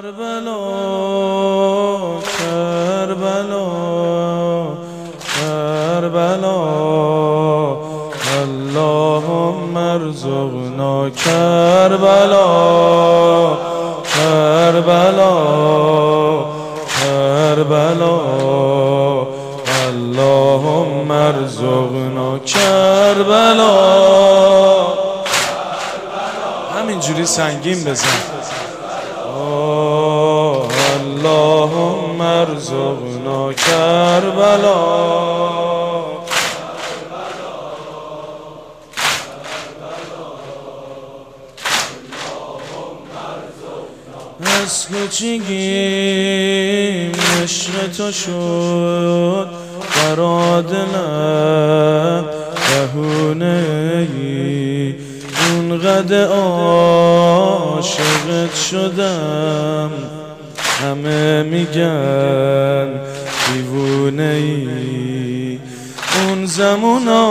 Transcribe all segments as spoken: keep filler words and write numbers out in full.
کربلا کربلا کربلا اللهم ارزقنا کربلا کربلا کربلا اللهم ارزقنا کربلا. همینجوری سنگین بزن. اللهم ارزقنا کربلا. از کوچگیم عشق تو شد برا دلم بهونه ای، اونقدر عاشقت شدم همه میگن دیوونه ای. اون زمونا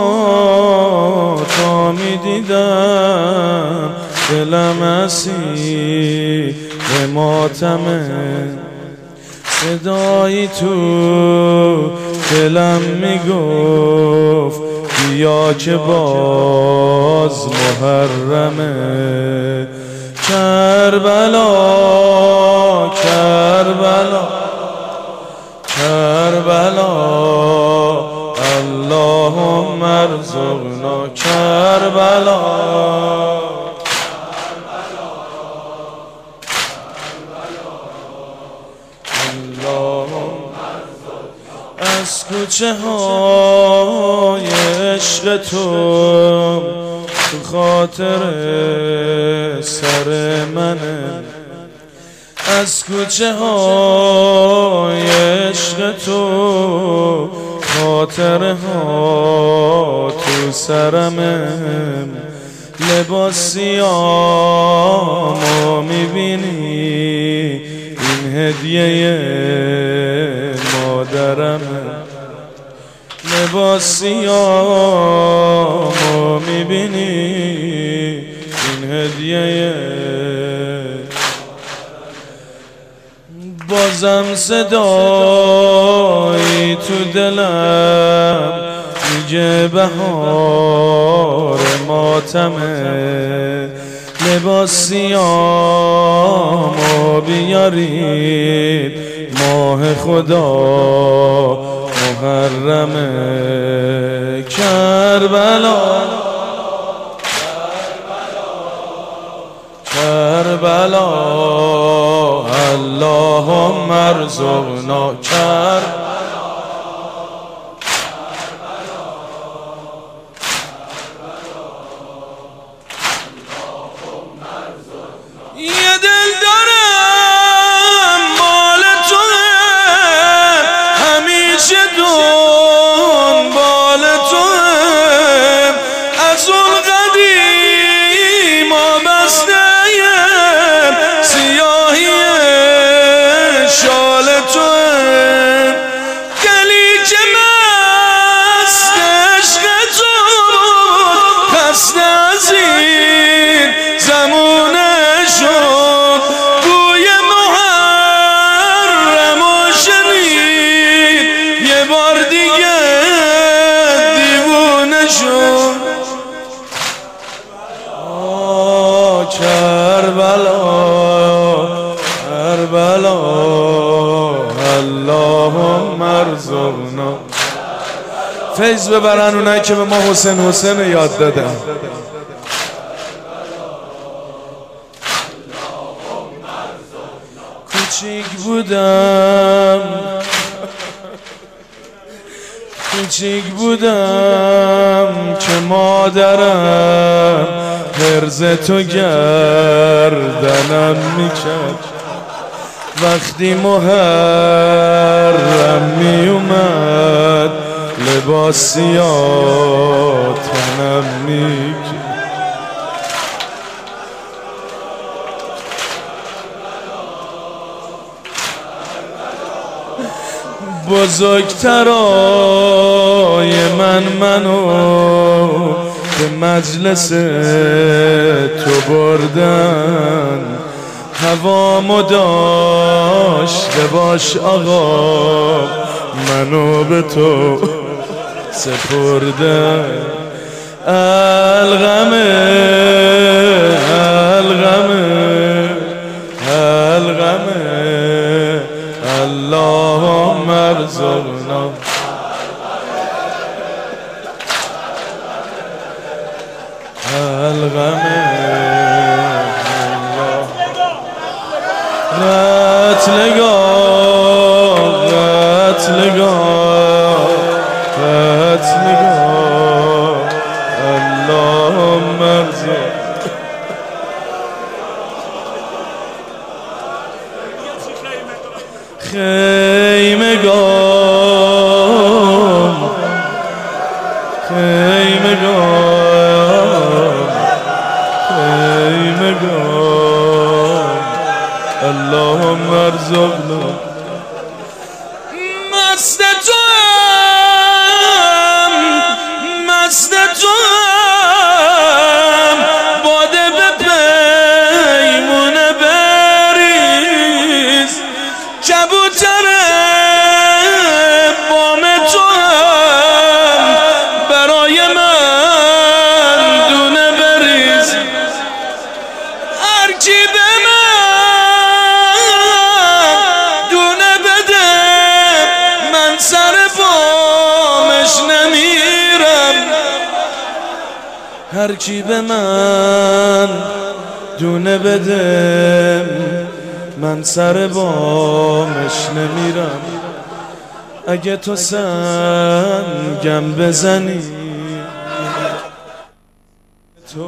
تا میدیدم دلم اسیر به ماتمه، صدایی تو دلم میگفت بیا که باز محرمه. کربلا کربلا کربلا اللهم ارزقنا کربلا. از کوچه های عشق تو تو خاطر سر منه، از کوچه های عشق تو خاطر ها تو سرمه. لباس سیامو میبینی این هدیه مادرمه، لباس سیامو میبینی این هدیه. بازم صدایی تو دلم میگه بهار ماتمه، لباس سیامو بیارید ماه خدا محرمه. کربلا کربلا اللهم ارزقنا کربلا. یه دل دارم مال توه، همیشه دنبال توه، از اون قدیم آبسته سیاهی شال توه، گلی که مست عشق تو پست از این زمونه شد، بوی محرم و شنید یه بار دیگه دیوونه شد. آه کربلا کربلا اللهم ارزقنا. فیض ببرن اونایی که به ما حسین حسین یاد دادن. کوچیک بودم کوچیک بودم که مادرم حرز تو گردنم میکرد، وقتی محرم می اومد لباس سیاه تنم میکرد. بزرگترای من منو به مجلس تو بردن، هوامو داشته باش آقا، منو به تو سپرده الغمه الغمه الغمه اللهم ارزقنا الغمه قتلگاه قتلگاه قتلگاه اللهم ارزق خیمگاه خیمگاه خیمگاه اللهم ارزقنا مست توام مست توام باده به پیمونه بریز کبوتر بام توام برای من دونه بریز هر کی به سر بامش نمیرم هر کی به من دونه بده من سر بامش نمیرم اگه تو سنگم بزنی تو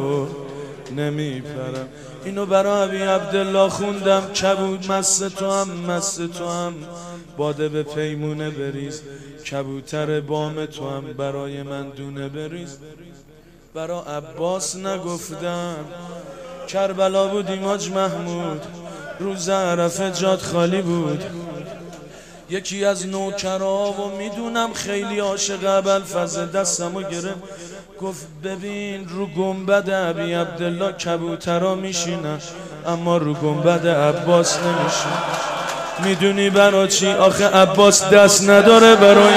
نمیپرم. اینو برای ابی عبدالله خوندم. کبود مست تو هم مست تو هم باده به پیمونه بریز، کبوتر بام تو هم برای من دونه بریز. برا عباس نگفتم کربلا بودیم حاج محمود، روز عرفه جاد خالی بود. یکی از نوکرها و میدونم خیلی عاشق ابوالفضل دستمو گرفت گفت ببین رو گنبد ابی عبدالله کبوترها میشینن اما رو گنبد عباس نمیشین. میدونی برا چی؟ آخه عباس دست نداره برای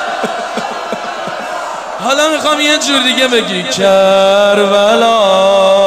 حالا میخوام یه جور دیگه بگی کربلا